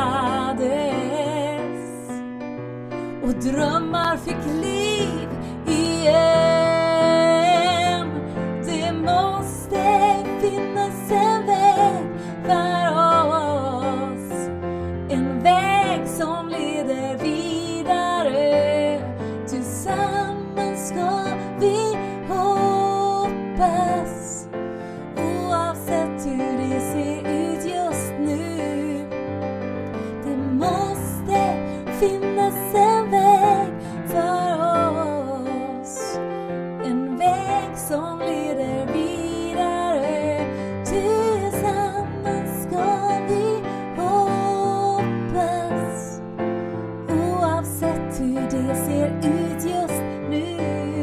och drömmar fick liv igen. Det måste finnas en väg för oss, en väg som leder vidare. Tillsammans ska vi hoppas, oavsett hur det ser ut just nu. Det måste finnas en väg för oss, en väg som leder vidare. Tillsammans ska vi hoppas, oavsett hur det ser ut just nu.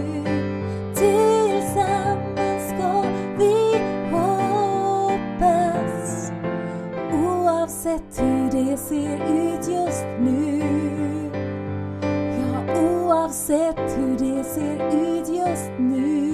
Tillsammans ska vi hoppas, oavsett hur det ser ut just nu. Ja, oavsett hur det ser ut just nu.